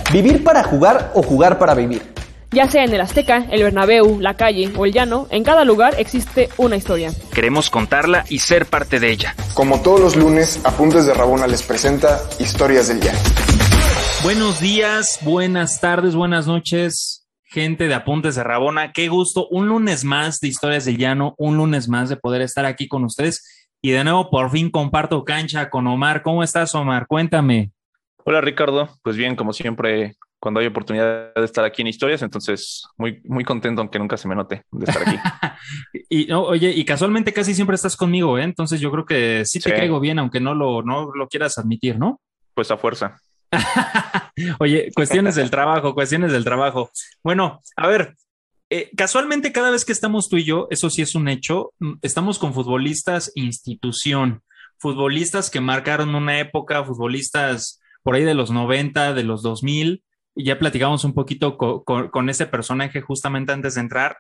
¿Vivir para jugar o jugar para vivir? Ya sea en el Azteca, el Bernabéu, la calle o el llano, en cada lugar existe una historia. Queremos contarla y ser parte de ella. Como todos los lunes, Apuntes de Rabona les presenta Historias del Llano. Buenos días, buenas tardes, buenas noches, gente de Apuntes de Rabona. Qué gusto, un lunes más de Historias del Llano, un lunes más de poder estar aquí con ustedes. Y de nuevo, por fin comparto cancha con Omar. ¿Cómo estás, Omar? Cuéntame. Hola, Ricardo. Pues bien, como siempre, cuando hay oportunidad de estar aquí en Historias, entonces muy contento, aunque nunca se me note de estar aquí. Oye, y casualmente casi siempre estás conmigo, ¿eh? Entonces yo creo que sí te caigo bien, aunque no lo quieras admitir, ¿no? Pues a fuerza. Oye, cuestiones del trabajo. Bueno, a ver, casualmente cada vez que estamos tú y yo, eso sí es un hecho, estamos con futbolistas institución, futbolistas que marcaron una época, futbolistas por ahí de los 90, de los 2000, y ya platicamos un poquito con ese personaje justamente antes de entrar.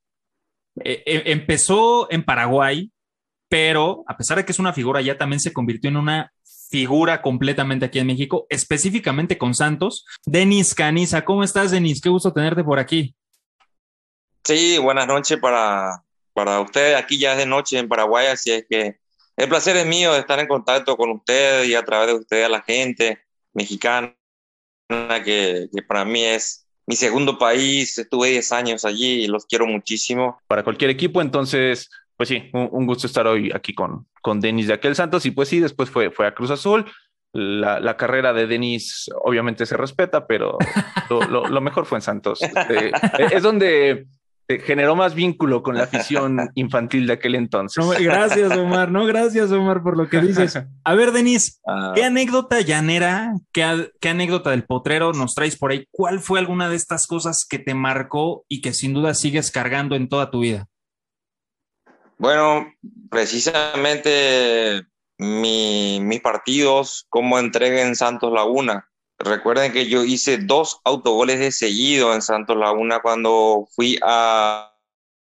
Empezó en Paraguay, pero a pesar de que es una figura, ya también se convirtió en una figura completamente aquí en México, específicamente con Santos. Denis Caniza, ¿cómo estás, Denis? Qué gusto tenerte por aquí. Sí, buenas noches para ustedes. Aquí ya es de noche en Paraguay, así es que el placer es mío de estar en contacto con ustedes y a través de ustedes a la gente mexicana, que para mí es mi segundo país. Estuve 10 años allí y los quiero muchísimo. Para cualquier equipo, entonces, pues sí, un gusto estar hoy aquí con Denis de aquel Santos. Y pues sí, después fue a Cruz Azul. La carrera de Denis obviamente se respeta, pero lo mejor fue en Santos. Es donde generó más vínculo con la afición infantil de aquel entonces. No, gracias, Omar. No, gracias, Omar, por lo que dices. A ver, Denis, ¿qué anécdota llanera, qué anécdota del potrero nos traes por ahí? ¿Cuál fue alguna de estas cosas que te marcó y que sin duda sigues cargando en toda tu vida? Bueno, precisamente mis partidos, como entregué en Santos Laguna. Recuerden que yo hice 2 autogoles de seguido en Santos Laguna cuando fui a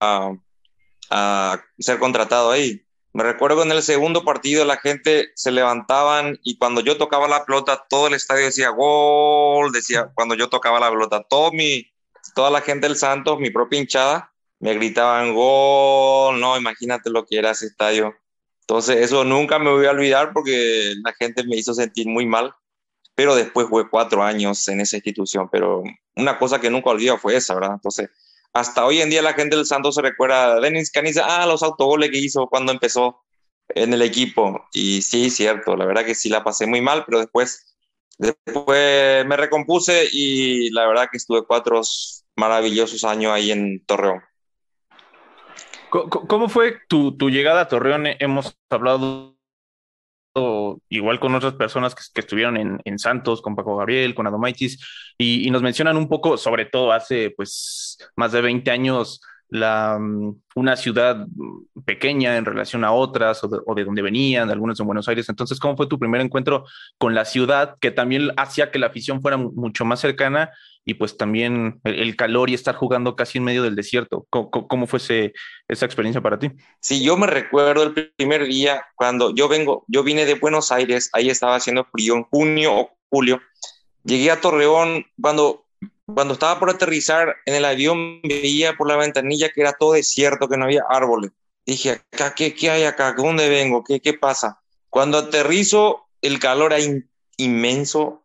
ser contratado ahí. Me recuerdo que en el segundo partido la gente se levantaban y cuando yo tocaba la pelota, todo el estadio decía gol, decía cuando yo tocaba la pelota, toda la gente del Santos, mi propia hinchada, me gritaban gol. No, imagínate lo que era ese estadio. Entonces eso nunca me voy a olvidar porque la gente me hizo sentir muy mal. Pero después jugué 4 años en esa institución, pero una cosa que nunca olvido fue esa, ¿verdad? Entonces, hasta hoy en día la gente del Santos se recuerda a Denis Caniza, los autogoles que hizo cuando empezó en el equipo. Y sí, cierto, la verdad que sí la pasé muy mal, pero después me recompuse y la verdad que estuve 4 maravillosos años ahí en Torreón. ¿Cómo fue tu llegada a Torreón? Hemos hablado igual con otras personas que estuvieron en Santos, con Paco Gabriel, con Adomaitis, y nos mencionan un poco, sobre todo hace pues más de 20 años, una ciudad pequeña en relación a otras, o de donde venían, algunos de Buenos Aires. Entonces, ¿cómo fue tu primer encuentro con la ciudad, que también hacía que la afición fuera mucho más cercana, y pues también el calor y estar jugando casi en medio del desierto? ¿Cómo fue esa experiencia para ti? Sí, yo me recuerdo el primer día cuando yo vine de Buenos Aires, ahí estaba haciendo frío en junio o julio. Llegué a Torreón, cuando estaba por aterrizar en el avión, veía por la ventanilla que era todo desierto, que no había árboles. Dije, acá, ¿qué hay acá? ¿Dónde vengo? ¿Qué pasa? Cuando aterrizo, el calor era inmenso.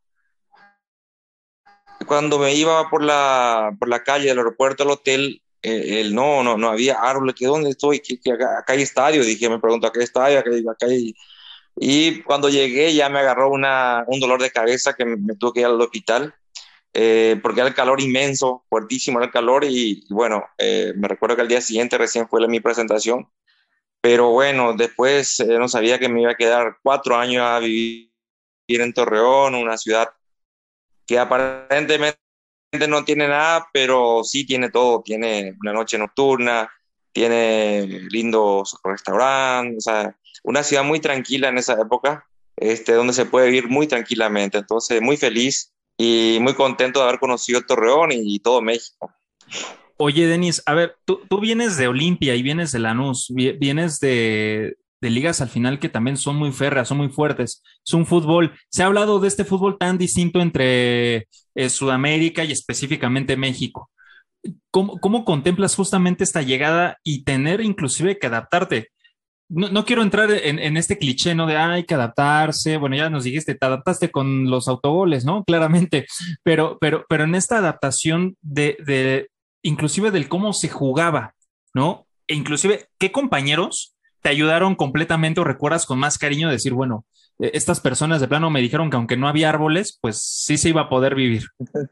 Cuando me iba por la calle del aeropuerto al hotel, no había árboles. ¿Dónde estoy? Acá hay estadio. Dije, me pregunto, ¿acá hay estadio? Acá hay... Y cuando llegué ya me agarró un dolor de cabeza que me tuve que ir al hospital, porque era el calor inmenso, fuertísimo era el calor. Y bueno, me recuerdo que al día siguiente recién fue mi presentación. Pero bueno, después no sabía que me iba a quedar 4 años a vivir en Torreón, una ciudad que aparentemente no tiene nada, pero sí tiene todo. Tiene una noche nocturna, tiene lindos restaurantes, o sea, una ciudad muy tranquila en esa época, donde se puede vivir muy tranquilamente. Entonces, muy feliz y muy contento de haber conocido Torreón y todo México. Oye, Denis, a ver, tú vienes de Olimpia y vienes de Lanús, vienes de de ligas al final que también son muy férreas, son muy fuertes. Es un fútbol, se ha hablado de este fútbol tan distinto entre Sudamérica y específicamente México. ¿Cómo contemplas justamente esta llegada y tener inclusive que adaptarte? No quiero entrar en este cliché, ¿no? De hay que adaptarse. Bueno, ya nos dijiste, te adaptaste con los autogoles, ¿no? Claramente, pero en esta adaptación inclusive del cómo se jugaba, ¿no? E inclusive, ¿qué compañeros te ayudaron completamente o recuerdas con más cariño decir, bueno, estas personas de plano me dijeron que aunque no había árboles, pues sí se iba a poder vivir?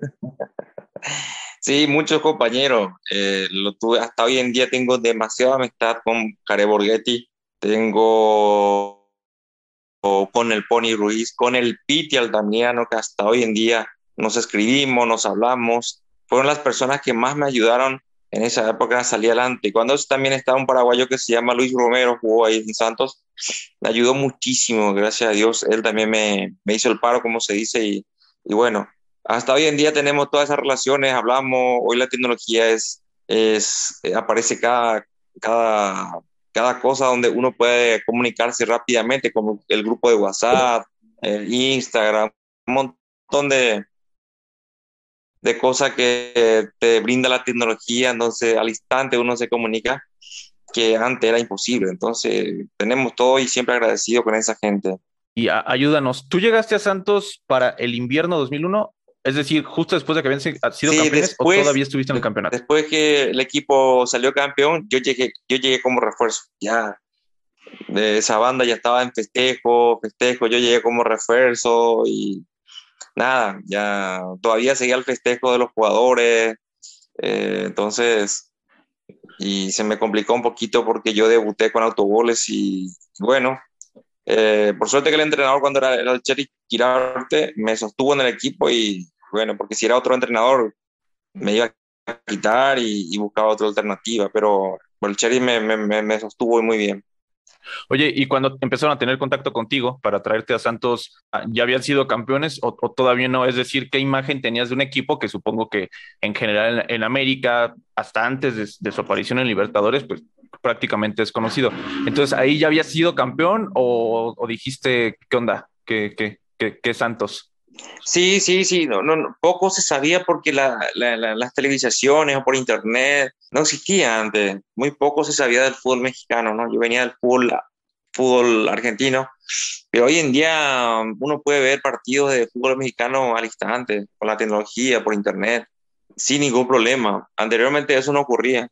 Sí, muchos compañeros. Lo tuve, hasta hoy en día tengo demasiada amistad con Care Borghetti, tengo con el Pony Ruiz, con el Piti Altamirano, que hasta hoy en día nos escribimos, nos hablamos. Fueron las personas que más me ayudaron en esa época a salir adelante. Y cuando también estaba un paraguayo que se llama Luis Romero, jugó ahí en Santos, me ayudó muchísimo, gracias a Dios. Él también me hizo el paro, como se dice, y bueno, hasta hoy en día tenemos todas esas relaciones, hablamos. Hoy la tecnología aparece cada, cada cosa donde uno puede comunicarse rápidamente, como el grupo de WhatsApp, Instagram, un montón de cosas que te brinda la tecnología. Entonces al instante uno se comunica, que antes era imposible. Entonces tenemos todo y siempre agradecido con esa gente. Y ayúdanos, ¿tú llegaste a Santos para el invierno 2001? Es decir, justo después de que habían sido Sí, campeones, ¿o todavía estuviste en el campeonato? Después que el equipo salió campeón, yo llegué como refuerzo. Ya de esa banda ya estaba en festejo, yo llegué como refuerzo y nada, ya todavía seguía el festejo de los jugadores. Entonces, y se me complicó un poquito porque yo debuté con autogoles y bueno, por suerte que el entrenador cuando era el Cheri Quirarte me sostuvo en el equipo y bueno, porque si era otro entrenador me iba a quitar y buscaba otra alternativa, pero el Cheri me sostuvo muy bien. Oye, y cuando empezaron a tener contacto contigo para traerte a Santos, ¿ya habían sido campeones o todavía no? Es decir, ¿qué imagen tenías de un equipo que supongo que en general en América, hasta antes de su aparición en Libertadores, pues prácticamente es conocido? Entonces, ¿ahí ya habías sido campeón o dijiste, ¿qué onda? ¿Qué Santos? Sí, poco se sabía porque las televisaciones o por internet no existía antes, muy poco se sabía del fútbol mexicano, ¿no? Yo venía del fútbol argentino, pero hoy en día uno puede ver partidos de fútbol mexicano al instante, con la tecnología, por internet, sin ningún problema. Anteriormente eso no ocurría.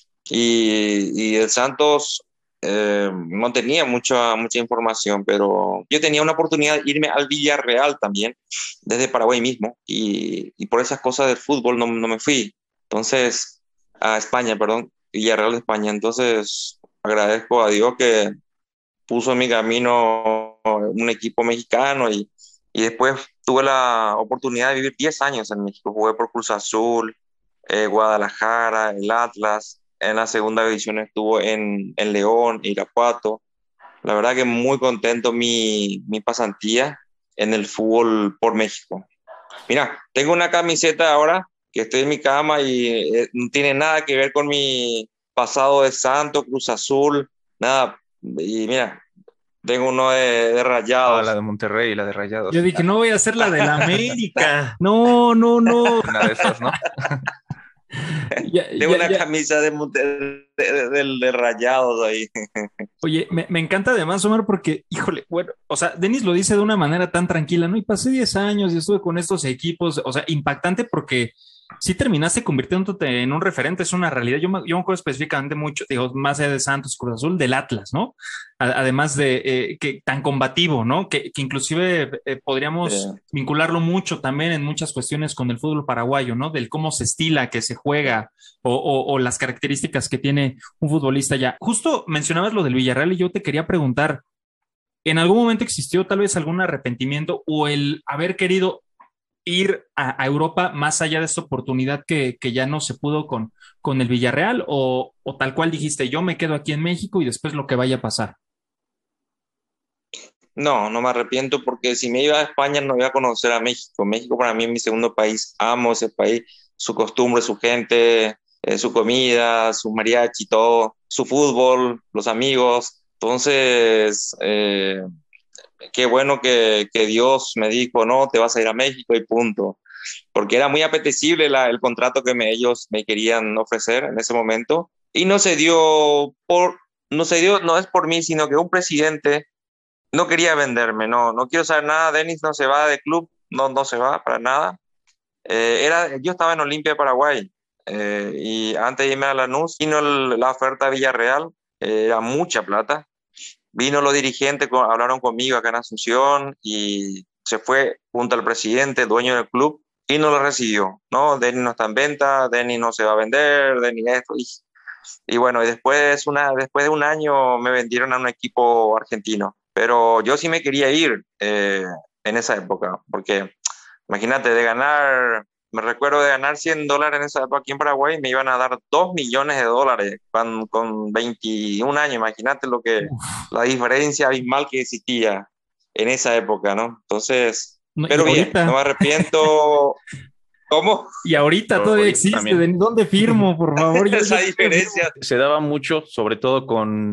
Y el Santos no tenía mucha información, pero yo tenía una oportunidad de irme al Villarreal también, desde Paraguay mismo, y por esas cosas del fútbol no me fui. Entonces, a España, perdón, Villarreal de España. Entonces, agradezco a Dios que puso en mi camino un equipo mexicano y después tuve la oportunidad de vivir 10 años en México. Jugué por Cruz Azul, Guadalajara, el Atlas. En la segunda división estuvo en León, Irapuato. La verdad que muy contento mi pasantía en el fútbol por México. Mira, tengo una camiseta ahora que estoy en mi cama y no tiene nada que ver con mi pasado de Santos, Cruz Azul, nada. Y mira, tengo uno de Rayados. La de Monterrey, la de Rayados. Yo dije, no voy a hacer la de la América. No. Una de esas, ¿no? Tengo una camisa de Rayados ahí. Oye, me encanta además, Omar, porque, híjole, bueno, o sea, Denis lo dice de una manera tan tranquila, ¿no? Y pasé 10 años y estuve con estos equipos, o sea, impactante porque sí terminaste convirtiéndote en un referente, es una realidad. Yo me acuerdo específicamente mucho, digo, más allá de Santos, Cruz Azul, del Atlas, ¿no? Además de que tan combativo, ¿no? Que inclusive podríamos vincularlo mucho también en muchas cuestiones con el fútbol paraguayo, ¿no? Del cómo se estila, que se juega o las características que tiene un futbolista ya. Justo mencionabas lo del Villarreal y yo te quería preguntar, ¿en algún momento existió tal vez algún arrepentimiento o el haber querido ir a Europa más allá de esta oportunidad que ya no se pudo con el Villarreal o tal cual dijiste, yo me quedo aquí en México y después lo que vaya a pasar? No me arrepiento porque si me iba a España no iba a conocer a México. México para mí es mi segundo país. Amo ese país, su costumbre, su gente, su comida, su mariachi, todo, su fútbol, los amigos. Entonces, qué bueno que Dios me dijo, no, te vas a ir a México y punto. Porque era muy apetecible el contrato que ellos me querían ofrecer en ese momento. Y no es por mí, sino que un presidente no quería venderme, no quiero saber nada, Denis no se va de club, no se va para nada. Yo estaba en Olimpia de Paraguay, y antes de irme a Lanús vino la oferta de Villarreal, era mucha plata. Vino los dirigentes, hablaron conmigo acá en Asunción y se fue junto al presidente, dueño del club, y no lo recibió. No, Denis no está en venta, Denis no se va a vender, Denis esto. Y bueno, y después de un año me vendieron a un equipo argentino. Pero yo sí me quería ir en esa época, porque imagínate, me recuerdo de ganar $100 en esa época aquí en Paraguay, me iban a dar $2 millones con 21 años. Imagínate la diferencia abismal que existía en esa época, ¿no? Entonces, No, y pero bien, ahorita, no me arrepiento. ¿Cómo? y ahorita todavía Ahorita existe. también. ¿De dónde firmo, por favor? Esa diferencia. Se daba mucho, sobre todo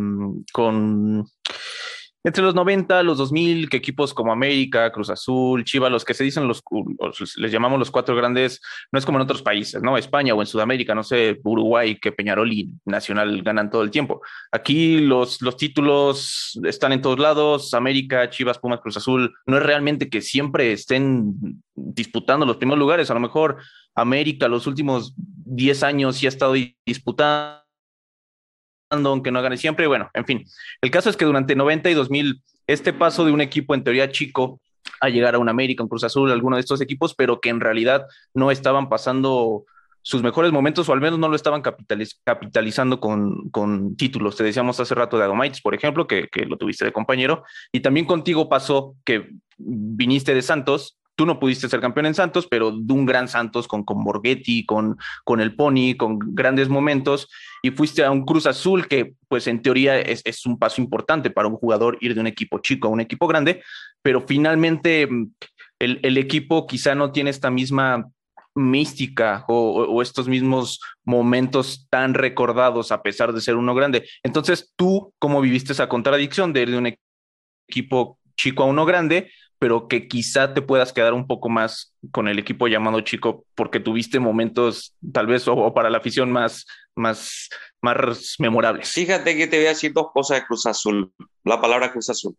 con entre los 90, los 2000, que equipos como América, Cruz Azul, Chivas, los que se dicen les llamamos los cuatro grandes, no es como en otros países, ¿no? España o en Sudamérica, no sé, Uruguay, que Peñarol y Nacional ganan todo el tiempo. Aquí los títulos están en todos lados, América, Chivas, Pumas, Cruz Azul, no es realmente que siempre estén disputando los primeros lugares, a lo mejor América los últimos 10 años sí ha estado disputando, aunque no gane siempre. Bueno, en fin, el caso es que durante 90 y 2000, este paso de un equipo en teoría chico a llegar a un América, un Cruz Azul, alguno de estos equipos, pero que en realidad no estaban pasando sus mejores momentos, o al menos no lo estaban capitalizando con títulos. Te decíamos hace rato de Adomaitis, por ejemplo, que lo tuviste de compañero, y también contigo pasó que viniste de Santos. Tú no pudiste ser campeón en Santos, pero de un gran Santos con Borghetti, con el Pony, con grandes momentos, y fuiste a un Cruz Azul que, pues en teoría es un paso importante para un jugador ir de un equipo chico a un equipo grande, pero finalmente el equipo quizá no tiene esta misma mística o estos mismos momentos tan recordados a pesar de ser uno grande. Entonces, ¿tú cómo viviste esa contradicción de ir de un equipo chico a uno grande, pero que quizá te puedas quedar un poco más con el equipo llamado chico porque tuviste momentos tal vez o para la afición más memorables? Fíjate que te voy a decir dos cosas de Cruz Azul, la palabra Cruz Azul.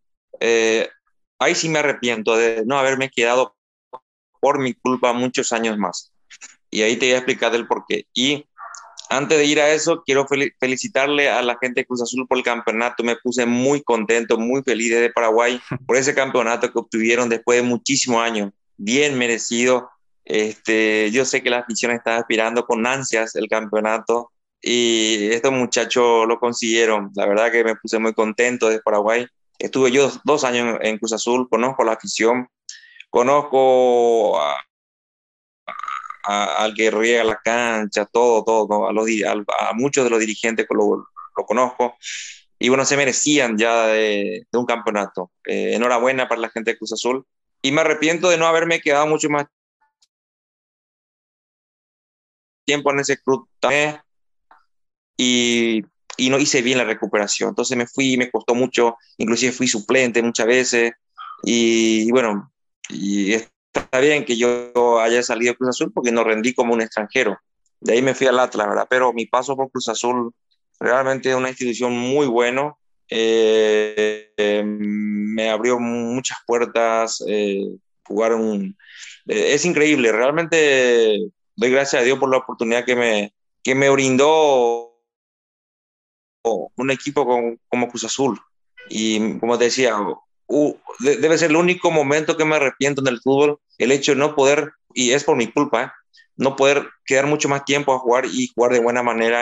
Ahí sí me arrepiento de no haberme quedado por mi culpa muchos años más. Y ahí te voy a explicar el porqué. Y antes de ir a eso, quiero felicitarle a la gente de Cruz Azul por el campeonato. Me puse muy contento, muy feliz desde Paraguay por ese campeonato que obtuvieron después de muchísimos años. Bien merecido. Yo sé que la afición está aspirando con ansias el campeonato y estos muchachos lo consiguieron. La verdad que me puse muy contento desde Paraguay. Estuve yo 2 años en Cruz Azul, conozco la afición, conozco al que riega la cancha, todo, ¿no? A muchos de los dirigentes que lo conozco, y bueno, se merecían ya de un campeonato. Enhorabuena para la gente de Cruz Azul, y me arrepiento de no haberme quedado mucho más tiempo en ese club también, y, y no hice bien la recuperación, entonces me fui, me costó mucho, inclusive fui suplente muchas veces, y bueno, y está bien que yo haya salido de Cruz Azul porque no rendí como un extranjero. De ahí me fui al Atlas, ¿verdad? Pero mi paso por Cruz Azul realmente es una institución muy buena. Me abrió muchas puertas, es increíble, realmente doy gracias a Dios por la oportunidad que me brindó un equipo como Cruz Azul. Y como te decía, debe ser el único momento que me arrepiento en el fútbol, el hecho de no poder, y es por mi culpa, no poder quedar mucho más tiempo a jugar y jugar de buena manera.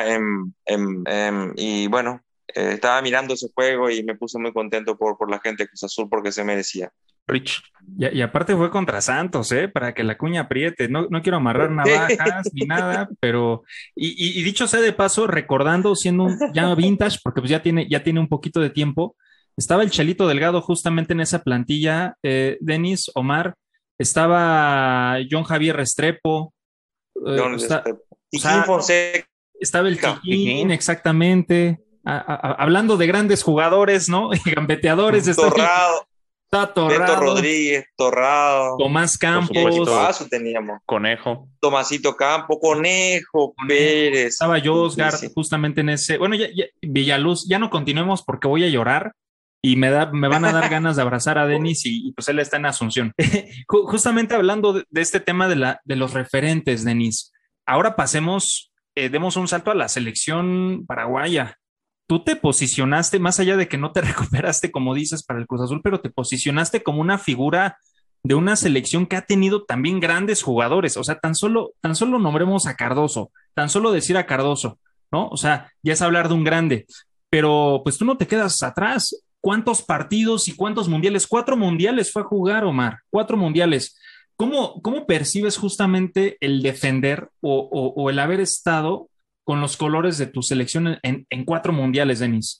Y bueno, estaba mirando ese juego y me puse muy contento por la gente de Cruz Azul porque se merecía. Rich. Y aparte fue contra Santos, para que la cuña apriete. No quiero amarrar navajas ni nada, pero y dicho sea de paso, recordando, siendo ya vintage, porque pues ya tiene un poquito de tiempo, estaba el Chelito Delgado justamente en esa plantilla, Denis, Omar, estaba John Javier Restrepo, Tiquín Fonseca. estaba el Chiquín, exactamente. hablando de grandes jugadores, ¿no? Y gambeteadores. Torrado, Está Beto Torrado, Rodríguez, Torrado, Tomás Campos, supuesto. teníamos. Conejo. Tomasito Campo, Conejo, Pérez. estaba Josgar Sí. justamente en ese. Bueno, ya, Villaluz, ya no continuemos porque voy a llorar y me van a dar ganas de abrazar a Denis y pues él está en Asunción. Justamente hablando de este tema de los referentes, Denis. Ahora pasemos, demos un salto a la selección paraguaya. Tú te posicionaste, más allá de que no te recuperaste, como dices, para el Cruz Azul, pero te posicionaste como una figura de una selección que ha tenido también grandes jugadores. O sea, tan solo nombremos a Cardoso, tan solo decir a Cardoso, ¿no? O sea, ya es hablar de un grande, pero pues tú no te quedas atrás. ¿Cuántos partidos y cuántos mundiales? 4 mundiales fue a jugar, Omar, 4 mundiales. ¿Cómo percibes justamente el defender o el haber estado con los colores de tu selección en 4 mundiales, Denis?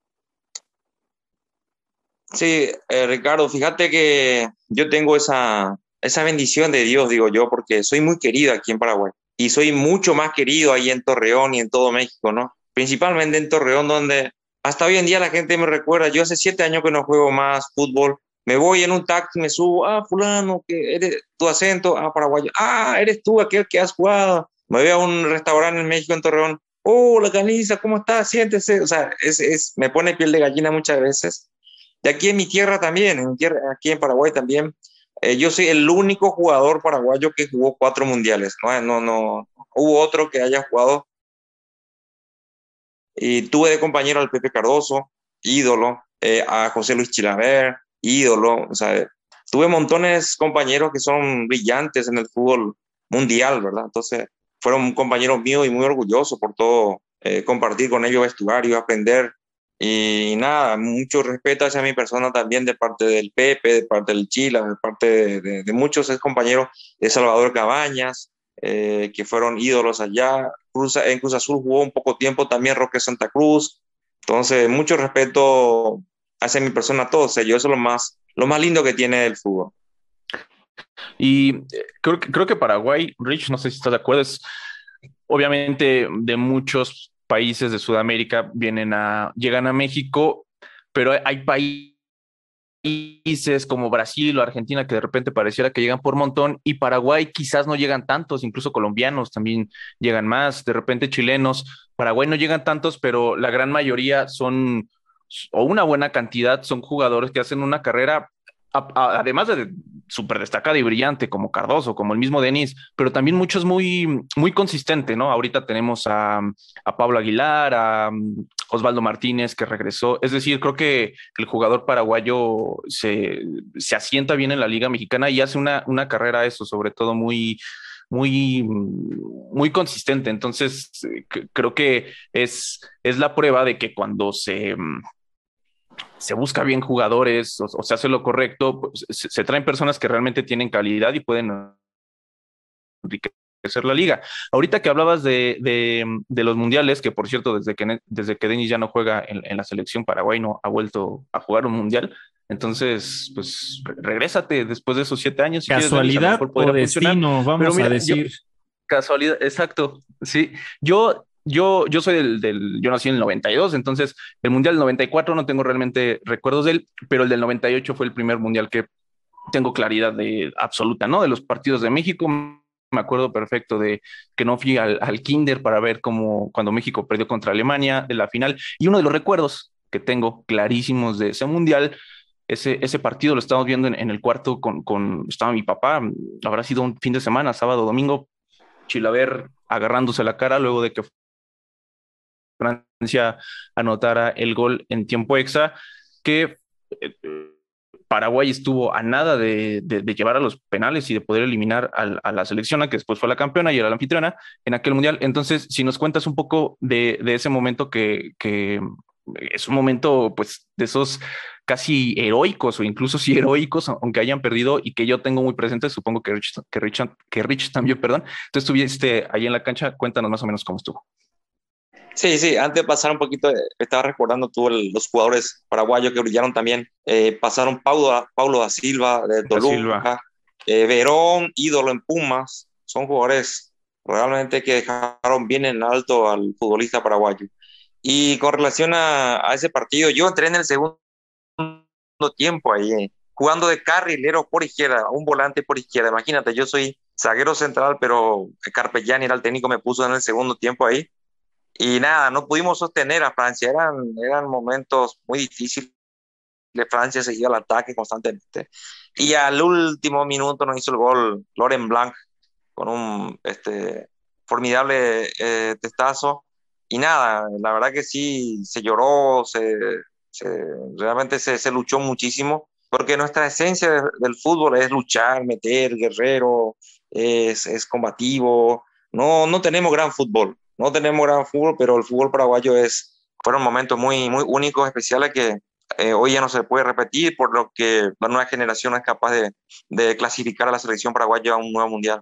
Sí, Ricardo, fíjate que yo tengo esa bendición de Dios, digo yo, porque soy muy querido aquí en Paraguay y soy mucho más querido ahí en Torreón y en todo México, ¿no? Principalmente en Torreón, donde hasta hoy en día la gente me recuerda. Yo hace 7 años que no juego más fútbol. Me voy en un taxi, me subo, fulano, que eres tu acento, paraguayo, eres tú aquel que has jugado. Me voy a un restaurante en México, en Torreón, la Caniza, ¿cómo estás? Siéntese. O sea, me pone piel de gallina muchas veces. Y aquí en mi tierra también, aquí en Paraguay también, yo soy el único jugador paraguayo que jugó 4 mundiales. No hubo otro que haya jugado. Y tuve de compañero al Pepe Cardoso, ídolo, a José Luis Chilaver, ídolo. O sea, tuve montones de compañeros que son brillantes en el fútbol mundial, ¿verdad? Entonces, fueron compañeros míos y muy orgullosos por todo, compartir con ellos vestuario, aprender. Y nada, mucho respeto hacia mi persona también de parte del Pepe, de parte del Chila, de parte de muchos compañeros de Salvador Cabañas, que fueron ídolos allá. En Cruz Azul jugó un poco tiempo también Roque Santa Cruz. Entonces, mucho respeto hacia mi persona a todos ellos. Eso es lo más lindo que tiene el fútbol. Y creo que Paraguay, Rich, no sé si estás de acuerdo, es obviamente de muchos países de Sudamérica llegan a México, pero hay países como Brasil o Argentina que de repente pareciera que llegan por montón, y Paraguay quizás no llegan tantos, incluso colombianos también llegan más, de repente chilenos. Paraguay no llegan tantos, pero la gran mayoría son, o una buena cantidad, son jugadores que hacen una carrera además de súper destacada y brillante, como Cardoso, como el mismo Denis, pero también muchos muy, muy consistente, ¿no? Ahorita tenemos a Pablo Aguilar, a Osvaldo Martínez, que regresó. Es decir, creo que el jugador paraguayo se asienta bien en la Liga Mexicana y hace una carrera, eso, sobre todo muy, muy, muy consistente. Entonces, creo que es la prueba de que cuando se busca bien jugadores o se hace lo correcto, pues, se traen personas que realmente tienen calidad y pueden enriquecer la liga. Ahorita que hablabas de los mundiales, que por cierto, desde que Denis ya no juega en la selección, Paraguay no ha vuelto a jugar un mundial. Entonces, pues regrésate después de esos 7 años. Si casualidad quieres, o destino, vamos mira, a decir. Casualidad, exacto. Sí, yo soy yo nací en el 92, entonces el Mundial del 94 no tengo realmente recuerdos de él, pero el del 98 fue el primer Mundial que tengo claridad absoluta, ¿no? De los partidos de México. Me acuerdo perfecto de que no fui al kinder para ver cuando México perdió contra Alemania de la final. Y uno de los recuerdos que tengo clarísimos de ese Mundial, ese partido lo estábamos viendo en el cuarto estaba mi papá, habrá sido un fin de semana, sábado, domingo, Chilaver agarrándose la cara luego de que Francia anotara el gol en tiempo extra, que Paraguay estuvo a nada de llevar a los penales y de poder eliminar a la selección, que después fue la campeona y era la anfitriona en aquel mundial. Entonces, si nos cuentas un poco de ese momento que es un momento, pues, de esos casi heroicos o incluso sí heroicos, aunque hayan perdido, y que yo tengo muy presente, supongo que Rich también, perdón. Entonces, estuviste ahí en la cancha, cuéntanos más o menos cómo estuvo. Sí, antes de pasar un poquito, estaba recordando tú los jugadores paraguayos que brillaron también. Pasaron Paulo da Silva, de Toluca, Verón, ídolo en Pumas. Son jugadores realmente que dejaron bien en alto al futbolista paraguayo. Y con relación a ese partido, yo entré en el segundo tiempo ahí, jugando de carrilero por izquierda, un volante por izquierda. Imagínate, yo soy zaguero central, pero Carpegiani era el técnico, me puso en el segundo tiempo ahí. Y nada, no pudimos sostener a Francia. Eran momentos muy difíciles. Francia seguía al ataque constantemente. Y al último minuto nos hizo el gol Laurent Blanc con un formidable testazo. Y nada, la verdad que sí, se lloró, realmente se luchó muchísimo, porque nuestra esencia del fútbol es luchar, meter, guerrero, es combativo. No tenemos gran fútbol, no tenemos gran fútbol, pero el fútbol paraguayo fueron momentos muy, muy únicos, especiales que hoy ya no se puede repetir, por lo que la nueva generación es capaz de clasificar a la selección paraguaya a un nuevo mundial.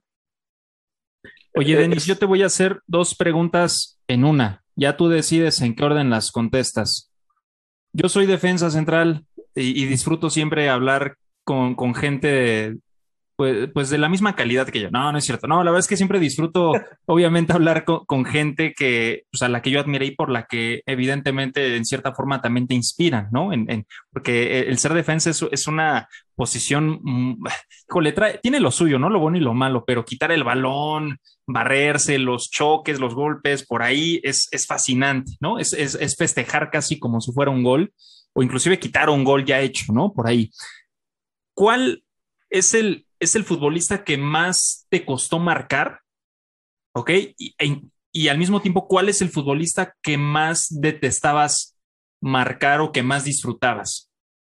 Oye, Denis, yo te voy a hacer dos preguntas en una. Ya tú decides en qué orden las contestas. Yo soy defensa central y disfruto siempre hablar con gente pues de la misma calidad que yo. No, no es cierto. No, la verdad es que siempre disfruto, obviamente, hablar con gente que, pues, a la que yo admiré y por la que, evidentemente, en cierta forma también te inspiran, ¿no? Porque el ser defensa es una posición, híjole, tiene lo suyo, ¿no? Lo bueno y lo malo, pero quitar el balón, barrerse, los choques, los golpes, por ahí es fascinante, ¿no? Es festejar casi como si fuera un gol, o inclusive quitar un gol ya hecho, ¿no? Por ahí. ¿Cuál es el futbolista que más te costó marcar? ¿Ok? Y al mismo tiempo, ¿cuál es el futbolista que más detestabas marcar o que más disfrutabas?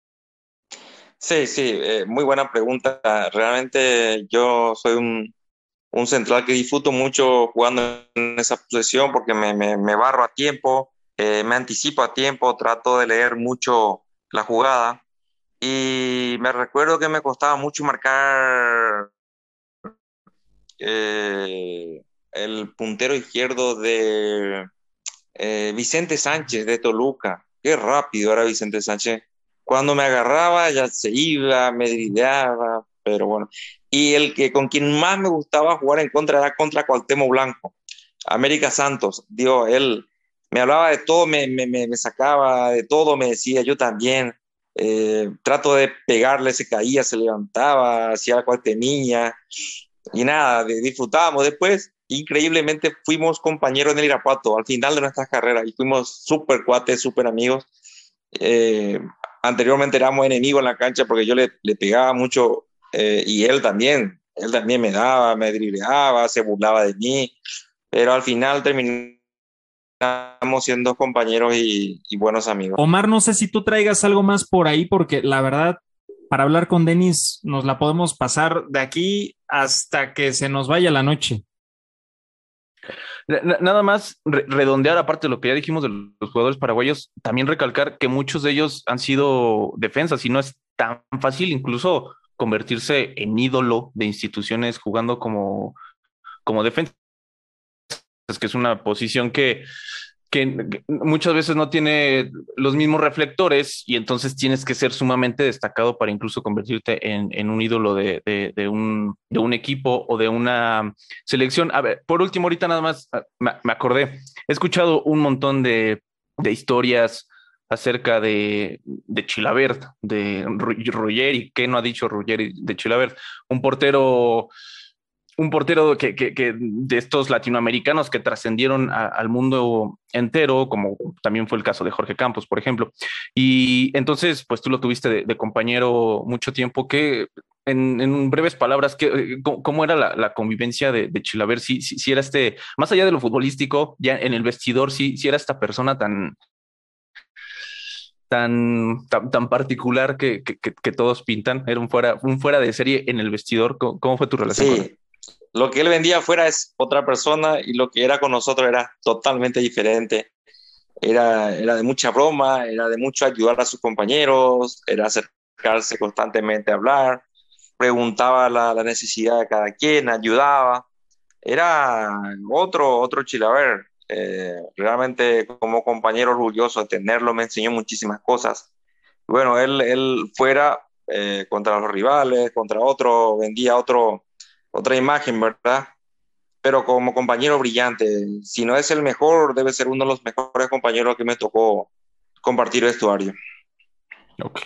Sí, sí, muy buena pregunta. Realmente yo soy un central que disfruto mucho jugando en esa posición porque me barro a tiempo, me anticipo a tiempo, trato de leer mucho la jugada. Y me recuerdo que me costaba mucho marcar el puntero izquierdo de Vicente Sánchez de Toluca. Qué rápido era Vicente Sánchez. Cuando me agarraba ya se iba, me dribleaba, pero bueno. Y con quien más me gustaba jugar en contra era contra Cuauhtémoc Blanco, América Santos. Dios, él me hablaba de todo, me sacaba de todo, me decía, yo también. Trato de pegarle, se caía, se levantaba, hacía la cual tenía. Y nada, disfrutábamos. Después, increíblemente, fuimos compañeros en el Irapuato al final de nuestras carreras y fuimos súper cuates, súper amigos. Eh, Anteriormente éramos enemigos en la cancha porque yo le pegaba mucho y él también. Él también me daba, me dribleaba, se burlaba de mí, pero al final terminamos siendo compañeros y buenos amigos. Omar, no sé si tú traigas algo más por ahí, porque la verdad, para hablar con Denis, nos la podemos pasar de aquí hasta que se nos vaya la noche. Nada más redondear, aparte de lo que ya dijimos de los jugadores paraguayos, también recalcar que muchos de ellos han sido defensas y no es tan fácil incluso convertirse en ídolo de instituciones jugando como defensa, es que es una posición que muchas veces no tiene los mismos reflectores y entonces tienes que ser sumamente destacado para incluso convertirte en un ídolo de un equipo o de una selección. A ver, por último, ahorita nada más me acordé, he escuchado un montón de historias acerca de Chilavert, de Ruggeri. ¿Qué no ha dicho Ruggeri de Chilavert? Un portero que de estos latinoamericanos que trascendieron al mundo entero, como también fue el caso de Jorge Campos, por ejemplo. Y entonces, pues tú lo tuviste de compañero mucho tiempo. Que en breves palabras, ¿cómo era la convivencia de Chilavert? Si era más allá de lo futbolístico, ya en el vestidor, si era esta persona tan particular que todos pintan, era un fuera de serie en el vestidor. ¿Cómo fue tu relación con él? Sí, lo que él vendía afuera es otra persona y lo que era con nosotros era totalmente diferente. Era de mucha broma, era de mucho ayudar a sus compañeros, era acercarse constantemente a hablar, preguntaba la necesidad de cada quien, ayudaba. Era otro Chilaver. Realmente como compañero orgulloso de tenerlo, me enseñó muchísimas cosas. Bueno, él fuera contra los rivales, contra otro, vendía otra imagen, ¿verdad? pero como compañero brillante. Si no es el mejor, debe ser uno de los mejores compañeros que me tocó compartir vestuario. Ok.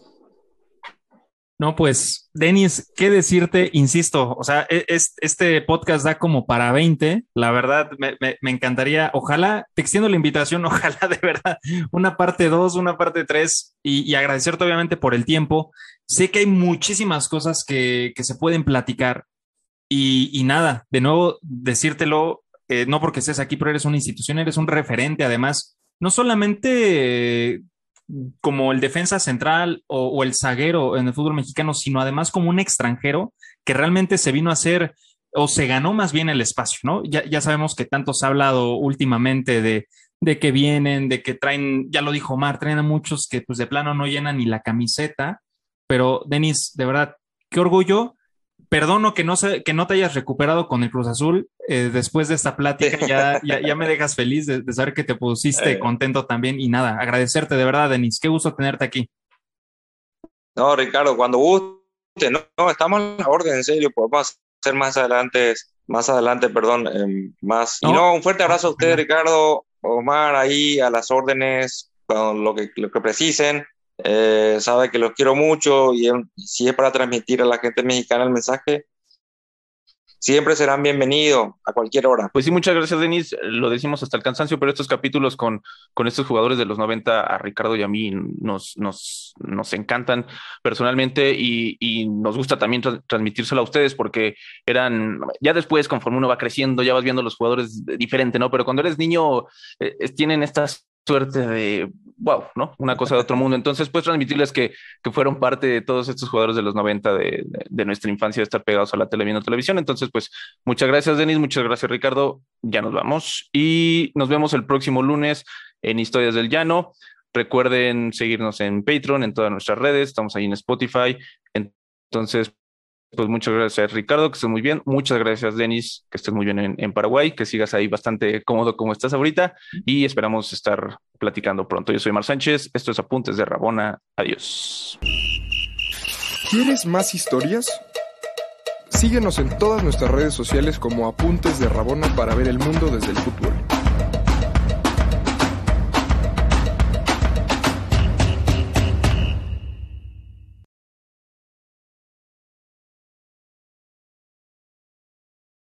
No, pues, Denis, ¿qué decirte? Insisto, o sea, este podcast da como para 20. La verdad, me encantaría, ojalá, te extiendo la invitación, ojalá de verdad, una parte 2, una parte 3, y agradecerte obviamente por el tiempo. Sé que hay muchísimas cosas que se pueden platicar, y nada, de nuevo, decírtelo, no porque estés aquí, pero eres una institución, eres un referente, además, no solamente como el defensa central o el zaguero en el fútbol mexicano, sino además como un extranjero que realmente se vino a hacer o se ganó más bien el espacio, ¿no? Ya sabemos que tanto se ha hablado últimamente de que vienen, de que traen, ya lo dijo Omar, traen a muchos que pues de plano no llenan ni la camiseta, pero Denis, de verdad, qué orgullo. Perdono que no te hayas recuperado con el Cruz Azul. Después de esta plática ya me dejas feliz de saber que te pusiste contento también. Y nada, agradecerte de verdad, Denis. Qué gusto tenerte aquí. No, Ricardo, cuando guste, no, estamos a la orden, en serio, podemos hacer más adelante, más. No. Y no, un fuerte abrazo a ustedes, Ricardo, Omar, ahí a las órdenes, con lo que precisen. Sabe que los quiero mucho y si es para transmitir a la gente mexicana el mensaje, siempre serán bienvenidos a cualquier hora. Pues sí, muchas gracias, Denis. Lo decimos hasta el cansancio, pero estos capítulos con estos jugadores de los 90, a Ricardo y a mí nos encantan personalmente y nos gusta también transmitírselo a ustedes porque ya después, conforme uno va creciendo, ya vas viendo los jugadores diferente, ¿no? Pero cuando eres niño, tienen estas suerte de wow, ¿no? Una cosa de otro mundo. Entonces, pues transmitirles que fueron parte de todos estos jugadores de los 90 de nuestra infancia, de estar pegados a la tele viendo televisión. Entonces, pues muchas gracias, Denis, muchas gracias, Ricardo. Ya nos vamos y nos vemos el próximo lunes en Historias del Llano. Recuerden seguirnos en Patreon, en todas nuestras redes. Estamos ahí en Spotify. Entonces, pues muchas gracias, Ricardo, que estés muy bien. Muchas gracias, Denis, que estés muy bien en Paraguay, que sigas ahí bastante cómodo como estás ahorita y esperamos estar platicando pronto. Yo soy Mar Sánchez, esto es Apuntes de Rabona. Adiós. ¿Quieres más historias? Síguenos en todas nuestras redes sociales como Apuntes de Rabona para ver el mundo desde el fútbol.